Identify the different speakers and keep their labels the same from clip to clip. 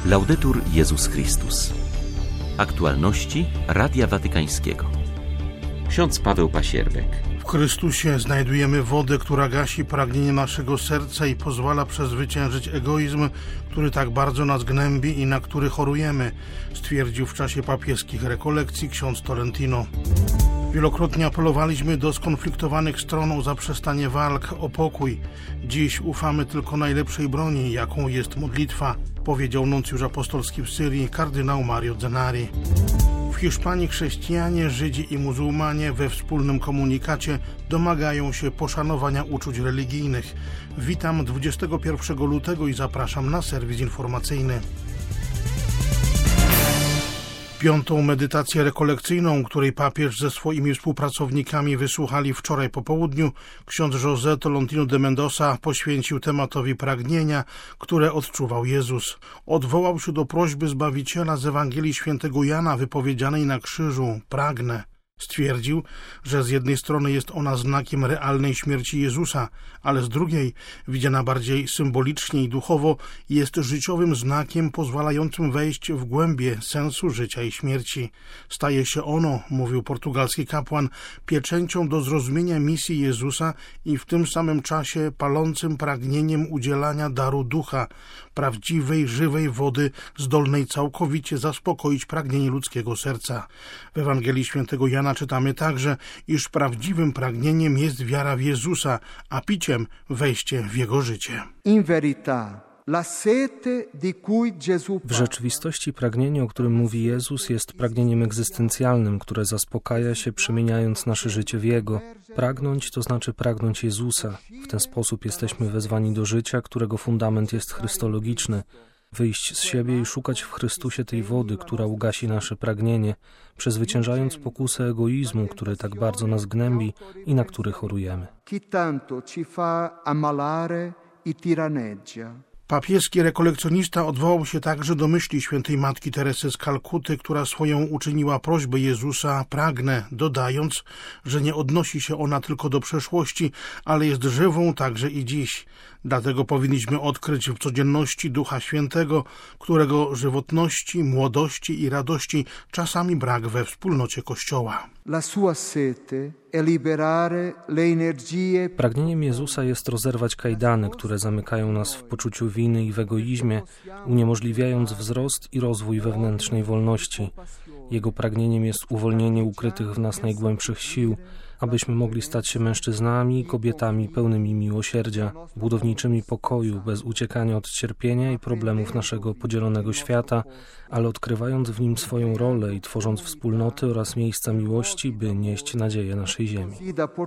Speaker 1: Laudetur Jezus Chrystus. Aktualności Radia Watykańskiego. Ksiądz Paweł Pasierbek.
Speaker 2: W Chrystusie znajdujemy wodę, która gasi pragnienie naszego serca i pozwala przezwyciężyć egoizm, który tak bardzo nas gnębi i na który chorujemy, stwierdził w czasie papieskich rekolekcji ksiądz Tolentino. Wielokrotnie apelowaliśmy do skonfliktowanych stron o zaprzestanie walk, o pokój. Dziś ufamy tylko najlepszej broni, jaką jest modlitwa, powiedział nuncjusz apostolski w Syrii kardynał Mario Zenari. W Hiszpanii chrześcijanie, Żydzi i muzułmanie we wspólnym komunikacie domagają się poszanowania uczuć religijnych. Witam 21 lutego i zapraszam na serwis informacyjny. Piątą medytację rekolekcyjną, której papież ze swoimi współpracownikami wysłuchali wczoraj po południu, ksiądz José Tolentino de Mendoza poświęcił tematowi pragnienia, które odczuwał Jezus. Odwołał się do prośby Zbawiciela z Ewangelii świętego Jana wypowiedzianej na krzyżu: pragnę. Stwierdził, że z jednej strony jest ona znakiem realnej śmierci Jezusa, ale z drugiej, widziana bardziej symbolicznie i duchowo, jest życiowym znakiem pozwalającym wejść w głębie sensu życia i śmierci. Staje się ono, mówił portugalski kapłan, pieczęcią do zrozumienia misji Jezusa i w tym samym czasie palącym pragnieniem udzielania daru ducha, prawdziwej, żywej wody, zdolnej całkowicie zaspokoić pragnienie ludzkiego serca. W Ewangelii świętego Jana czytamy także, iż prawdziwym pragnieniem jest wiara w Jezusa, a piciem wejście w Jego życie.
Speaker 3: W rzeczywistości pragnienie, o którym mówi Jezus, jest pragnieniem egzystencjalnym, które zaspokaja się przemieniając nasze życie w Jego. Pragnąć to znaczy pragnąć Jezusa. W ten sposób jesteśmy wezwani do życia, którego fundament jest chrystologiczny. Wyjść z siebie i szukać w Chrystusie tej wody, która ugasi nasze pragnienie, przezwyciężając pokusę egoizmu, który tak bardzo nas gnębi i na który chorujemy.
Speaker 2: Papieski rekolekcjonista odwołał się także do myśli świętej Matki Teresy z Kalkuty, która swoją uczyniła prośbę Jezusa: pragnę, dodając, że nie odnosi się ona tylko do przeszłości, ale jest żywą także i dziś. Dlatego powinniśmy odkryć w codzienności Ducha Świętego, którego żywotności, młodości i radości czasami brak we wspólnocie Kościoła.
Speaker 3: Pragnieniem Jezusa jest rozerwać kajdany, które zamykają nas w poczuciu winy i w egoizmie, uniemożliwiając wzrost i rozwój wewnętrznej wolności. Jego pragnieniem jest uwolnienie ukrytych w nas najgłębszych sił, abyśmy mogli stać się mężczyznami i kobietami pełnymi miłosierdzia, budowniczymi pokoju, bez uciekania od cierpienia i problemów naszego podzielonego świata, ale odkrywając w nim swoją rolę i tworząc wspólnoty oraz miejsca miłości, by nieść nadzieję naszej ziemi.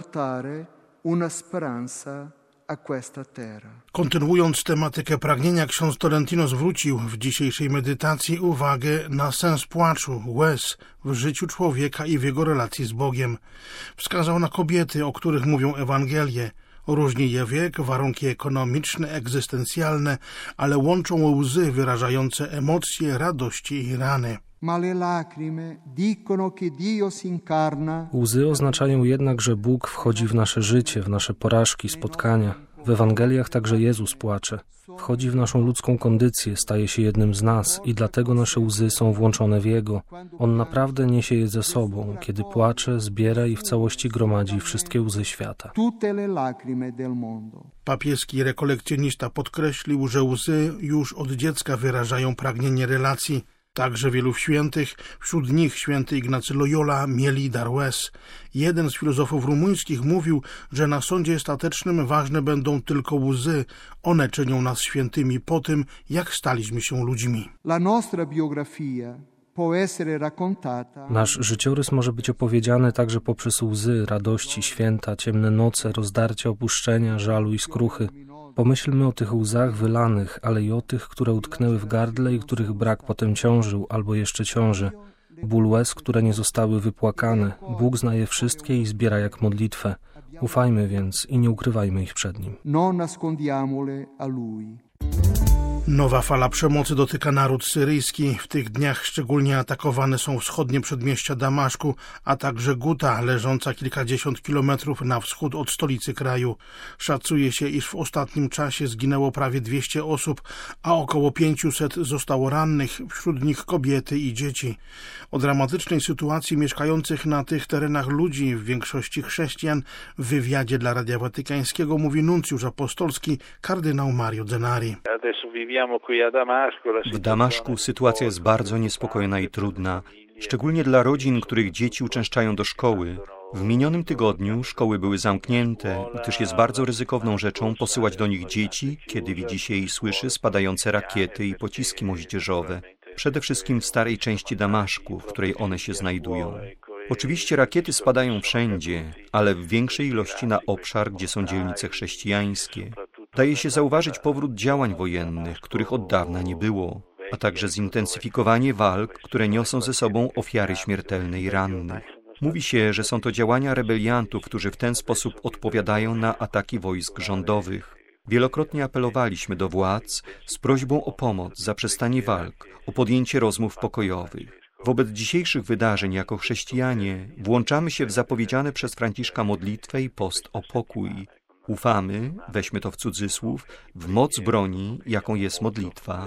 Speaker 2: Kontynuując tematykę pragnienia, ksiądz Tolentino zwrócił w dzisiejszej medytacji uwagę na sens płaczu, łez w życiu człowieka i w jego relacji z Bogiem. Wskazał na kobiety, o których mówią Ewangelie. Różni je wiek, warunki ekonomiczne, egzystencjalne, ale łączą łzy wyrażające emocje radości i rany.
Speaker 3: Łzy oznaczają jednak, że Bóg wchodzi w nasze życie, w nasze porażki, spotkania. W Ewangeliach także Jezus płacze. Wchodzi w naszą ludzką kondycję, staje się jednym z nas i dlatego nasze łzy są włączone w Jego. On naprawdę niesie je ze sobą. Kiedy płacze, zbiera i w całości gromadzi wszystkie łzy świata.
Speaker 2: Papieski rekolekcjonista podkreślił, że łzy już od dziecka wyrażają pragnienie relacji. Także wielu świętych, wśród nich święty Ignacy Loyola, mieli dar łez. Jeden z filozofów rumuńskich mówił, że na sądzie ostatecznym ważne będą tylko łzy. One czynią nas świętymi po tym, jak staliśmy się ludźmi.
Speaker 3: Nasz życiorys może być opowiedziany także poprzez łzy, radości, święta, ciemne noce, rozdarcia, opuszczenia, żalu i skruchy. Pomyślmy o tych łzach wylanych, ale i o tych, które utknęły w gardle i których brak potem ciążył albo jeszcze ciąży. Ból łez, które nie zostały wypłakane. Bóg zna je wszystkie i zbiera jak modlitwę. Ufajmy więc i nie ukrywajmy ich przed Nim.
Speaker 2: Nowa fala przemocy dotyka naród syryjski. W tych dniach szczególnie atakowane są wschodnie przedmieścia Damaszku, a także Guta, leżąca kilkadziesiąt kilometrów na wschód od stolicy kraju. Szacuje się, iż w ostatnim czasie zginęło prawie 200 osób, a około 500 zostało rannych, wśród nich kobiety i dzieci. O dramatycznej sytuacji mieszkających na tych terenach ludzi, w większości chrześcijan, w wywiadzie dla Radia Watykańskiego mówi nuncjusz apostolski kardynał Mario Zenari.
Speaker 4: W Damaszku sytuacja jest bardzo niespokojna i trudna, szczególnie dla rodzin, których dzieci uczęszczają do szkoły. W minionym tygodniu szkoły były zamknięte, gdyż jest bardzo ryzykowną rzeczą posyłać do nich dzieci, kiedy widzi się i słyszy spadające rakiety i pociski moździerzowe. Przede wszystkim w starej części Damaszku, w której one się znajdują. Oczywiście rakiety spadają wszędzie, ale w większej ilości na obszar, gdzie są dzielnice chrześcijańskie. Daje się zauważyć powrót działań wojennych, których od dawna nie było, a także zintensyfikowanie walk, które niosą ze sobą ofiary śmiertelne i rannych. Mówi się, że są to działania rebeliantów, którzy w ten sposób odpowiadają na ataki wojsk rządowych. Wielokrotnie apelowaliśmy do władz z prośbą o pomoc, zaprzestanie walk, o podjęcie rozmów pokojowych. Wobec dzisiejszych wydarzeń jako chrześcijanie włączamy się w zapowiedziane przez Franciszka modlitwę i post o pokój. Ufamy, weźmy to w cudzysłów, w moc broni, jaką jest modlitwa.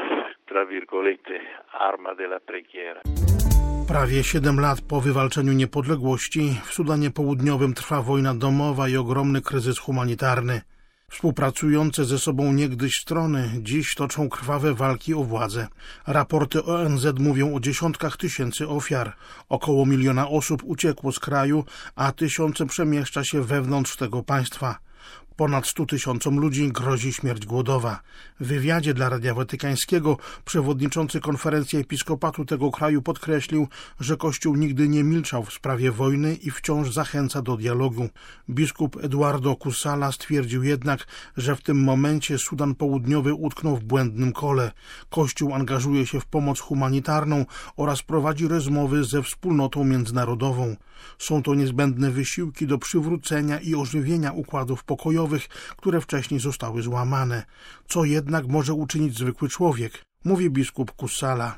Speaker 2: Prawie 7 lat po wywalczeniu niepodległości w Sudanie Południowym trwa wojna domowa i ogromny kryzys humanitarny. Współpracujące ze sobą niegdyś strony dziś toczą krwawe walki o władzę. Raporty ONZ mówią o dziesiątkach tysięcy ofiar. Około 1 miliona osób uciekło z kraju, a tysiące przemieszcza się wewnątrz tego państwa. Ponad 100 tysiącom ludzi grozi śmierć głodowa. W wywiadzie dla Radia Watykańskiego przewodniczący konferencji episkopatu tego kraju podkreślił, że Kościół nigdy nie milczał w sprawie wojny i wciąż zachęca do dialogu. Biskup Eduardo Kusala stwierdził jednak, że w tym momencie Sudan Południowy utknął w błędnym kole. Kościół angażuje się w pomoc humanitarną oraz prowadzi rozmowy ze wspólnotą międzynarodową. Są to niezbędne wysiłki do przywrócenia i ożywienia układów pokojowych, które wcześniej zostały złamane. Co jednak może uczynić zwykły człowiek? Mówi biskup Kusala.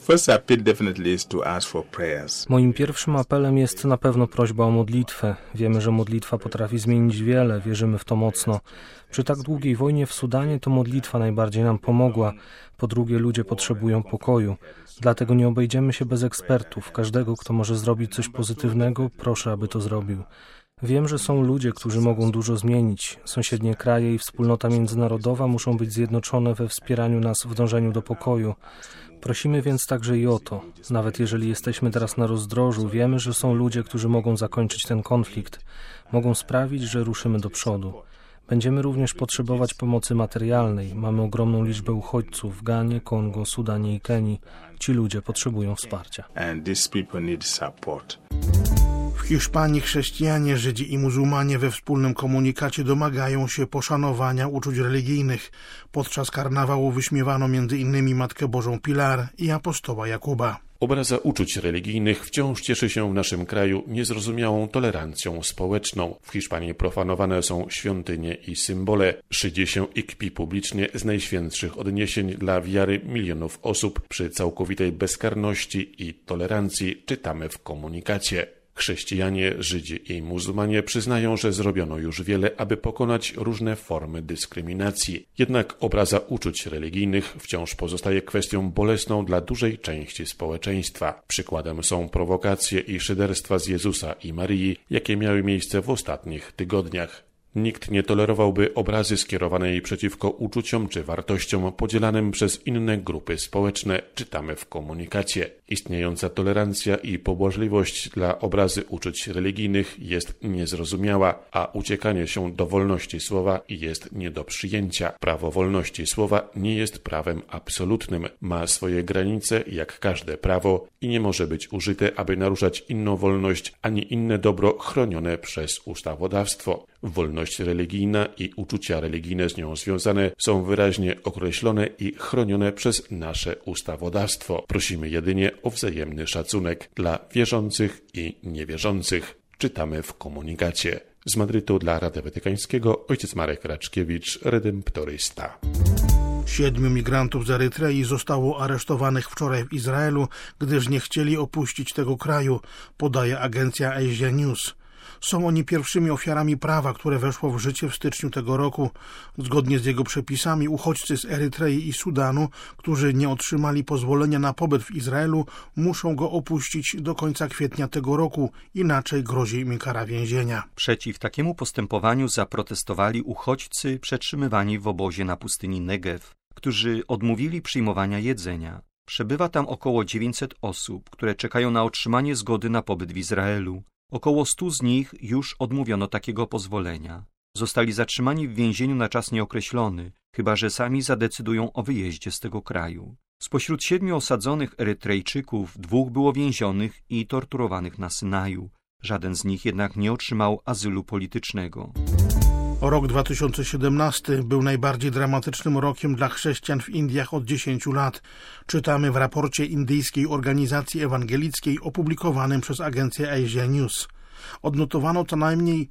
Speaker 3: Moim pierwszym apelem jest na pewno prośba o modlitwę. Wiemy, że modlitwa potrafi zmienić wiele, wierzymy w to mocno. Przy tak długiej wojnie w Sudanie to modlitwa najbardziej nam pomogła. Po drugie, ludzie potrzebują pokoju. Dlatego nie obejdziemy się bez ekspertów. Każdego, kto może zrobić coś pozytywnego, proszę, aby to zrobił. Wiem, że są ludzie, którzy mogą dużo zmienić. Sąsiednie kraje i wspólnota międzynarodowa muszą być zjednoczone we wspieraniu nas w dążeniu do pokoju. Prosimy więc także i o to. Nawet jeżeli jesteśmy teraz na rozdrożu, wiemy, że są ludzie, którzy mogą zakończyć ten konflikt. Mogą sprawić, że ruszymy do przodu. Będziemy również potrzebować pomocy materialnej. Mamy ogromną liczbę uchodźców w Ganie, Kongo, Sudanie i Kenii. Ci ludzie potrzebują wsparcia.
Speaker 2: W Hiszpanii chrześcijanie, Żydzi i muzułmanie we wspólnym komunikacie domagają się poszanowania uczuć religijnych. Podczas karnawału wyśmiewano m.in. Matkę Bożą Pilar i apostoła Jakuba.
Speaker 5: Obraza uczuć religijnych wciąż cieszy się w naszym kraju niezrozumiałą tolerancją społeczną. W Hiszpanii profanowane są świątynie i symbole. Szydzie się i kpi publicznie z najświętszych odniesień dla wiary milionów osób przy całkowitej bezkarności i tolerancji, czytamy w komunikacie. Chrześcijanie, Żydzi i muzułmanie przyznają, że zrobiono już wiele, aby pokonać różne formy dyskryminacji. Jednak obraza uczuć religijnych wciąż pozostaje kwestią bolesną dla dużej części społeczeństwa. Przykładem są prowokacje i szyderstwa z Jezusa i Maryi, jakie miały miejsce w ostatnich tygodniach. Nikt nie tolerowałby obrazy skierowanej przeciwko uczuciom czy wartościom podzielanym przez inne grupy społeczne, czytamy w komunikacie. Istniejąca tolerancja i pobłażliwość dla obrazy uczuć religijnych jest niezrozumiała, a uciekanie się do wolności słowa jest nie do przyjęcia. Prawo wolności słowa nie jest prawem absolutnym, ma swoje granice jak każde prawo i nie może być użyte, aby naruszać inną wolność ani inne dobro chronione przez ustawodawstwo. Wolność religijna i uczucia religijne z nią związane są wyraźnie określone i chronione przez nasze ustawodawstwo. Prosimy jedynie o wzajemny szacunek dla wierzących i niewierzących, czytamy w komunikacie. Z Madrytu dla Radia Watykańskiego ojciec Marek Raczkiewicz, redemptorysta.
Speaker 2: 7 migrantów z Erytrei zostało aresztowanych wczoraj w Izraelu, gdyż nie chcieli opuścić tego kraju, podaje agencja Asia News. Są oni pierwszymi ofiarami prawa, które weszło w życie w styczniu tego roku. Zgodnie z jego przepisami uchodźcy z Erytrei i Sudanu, którzy nie otrzymali pozwolenia na pobyt w Izraelu, muszą go opuścić do końca kwietnia tego roku, inaczej grozi im kara więzienia.
Speaker 4: Przeciw takiemu postępowaniu zaprotestowali uchodźcy przetrzymywani w obozie na pustyni Negev, którzy odmówili przyjmowania jedzenia. Przebywa tam około 900 osób, które czekają na otrzymanie zgody na pobyt w Izraelu. Około 100 z nich już odmówiono takiego pozwolenia. Zostali zatrzymani w więzieniu na czas nieokreślony, chyba że sami zadecydują o wyjeździe z tego kraju. Spośród 7 osadzonych Erytrejczyków 2 było więzionych i torturowanych na Synaju. Żaden z nich jednak nie otrzymał azylu politycznego.
Speaker 2: Rok 2017 był najbardziej dramatycznym rokiem dla chrześcijan w Indiach od 10 lat. Czytamy w raporcie indyjskiej organizacji ewangelickiej opublikowanym przez agencję Asia News. Odnotowano co najmniej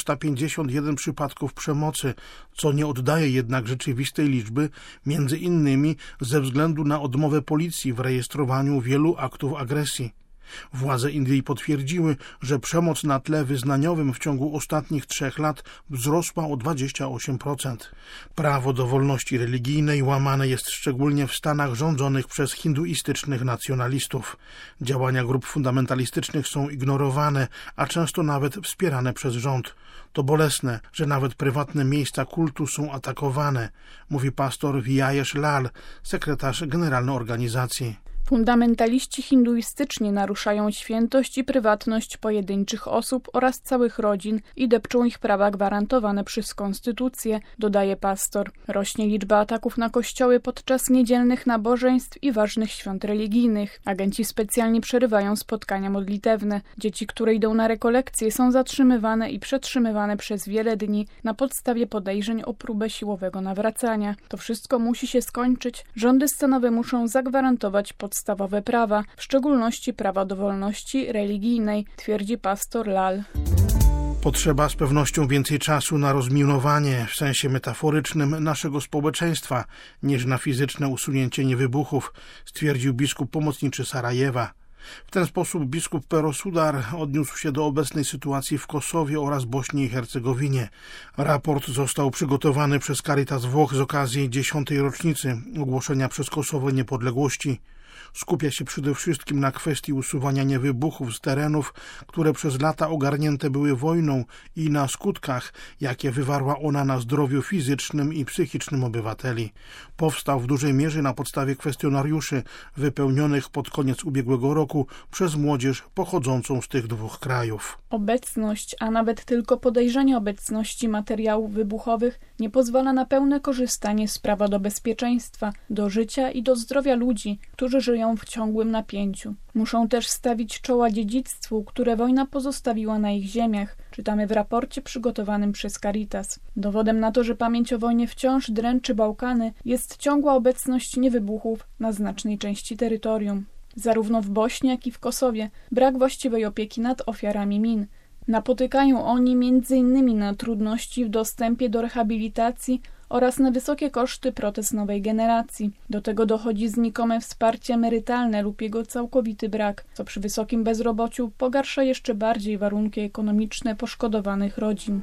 Speaker 2: 351 przypadków przemocy, co nie oddaje jednak rzeczywistej liczby, między innymi ze względu na odmowę policji w rejestrowaniu wielu aktów agresji. Władze Indii potwierdziły, że przemoc na tle wyznaniowym w ciągu ostatnich 3 lat wzrosła o 28%. Prawo do wolności religijnej łamane jest szczególnie w stanach rządzonych przez hinduistycznych nacjonalistów. Działania grup fundamentalistycznych są ignorowane, a często nawet wspierane przez rząd. To bolesne, że nawet prywatne miejsca kultu są atakowane, mówi pastor Vijayesh Lal, sekretarz generalny organizacji.
Speaker 6: Fundamentaliści hinduistyczni naruszają świętość i prywatność pojedynczych osób oraz całych rodzin i depczą ich prawa gwarantowane przez konstytucję, dodaje pastor. Rośnie liczba ataków na kościoły podczas niedzielnych nabożeństw i ważnych świąt religijnych. Agenci specjalnie przerywają spotkania modlitewne. Dzieci, które idą na rekolekcje, są zatrzymywane i przetrzymywane przez wiele dni na podstawie podejrzeń o próbę siłowego nawracania. To wszystko musi się skończyć. Rządy stanowe muszą zagwarantować podstawowe prawa, w szczególności prawa do wolności religijnej, twierdzi pastor Lal.
Speaker 2: Potrzeba z pewnością więcej czasu na rozminowanie w sensie metaforycznym naszego społeczeństwa niż na fizyczne usunięcie niewybuchów, stwierdził biskup pomocniczy Sarajewa. W ten sposób biskup Pero Sudar odniósł się do obecnej sytuacji w Kosowie oraz Bośni i Hercegowinie. Raport został przygotowany przez Caritas Włoch z okazji 10. rocznicy ogłoszenia przez Kosowo niepodległości. Skupia się przede wszystkim na kwestii usuwania niewybuchów z terenów, które przez lata ogarnięte były wojną i na skutkach, jakie wywarła ona na zdrowiu fizycznym i psychicznym obywateli. Powstał w dużej mierze na podstawie kwestionariuszy wypełnionych pod koniec ubiegłego roku przez młodzież pochodzącą z tych 2 krajów.
Speaker 6: Obecność, a nawet tylko podejrzenie obecności materiałów wybuchowych nie pozwala na pełne korzystanie z prawa do bezpieczeństwa, do życia i do zdrowia ludzi, którzy żyją w ciągłym napięciu. Muszą też stawić czoła dziedzictwu, które wojna pozostawiła na ich ziemiach, czytamy w raporcie przygotowanym przez Caritas. Dowodem na to, że pamięć o wojnie wciąż dręczy Bałkany, jest ciągła obecność niewybuchów na znacznej części terytorium. Zarówno w Bośni, jak i w Kosowie brak właściwej opieki nad ofiarami min. Napotykają oni m.in. na trudności w dostępie do rehabilitacji oraz na wysokie koszty protez nowej generacji. Do tego dochodzi znikome wsparcie emerytalne lub jego całkowity brak, co przy wysokim bezrobociu pogarsza jeszcze bardziej warunki ekonomiczne poszkodowanych rodzin.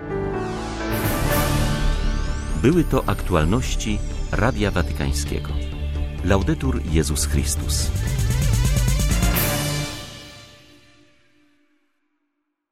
Speaker 1: Były to aktualności Radia Watykańskiego. Laudetur Jezus Chrystus.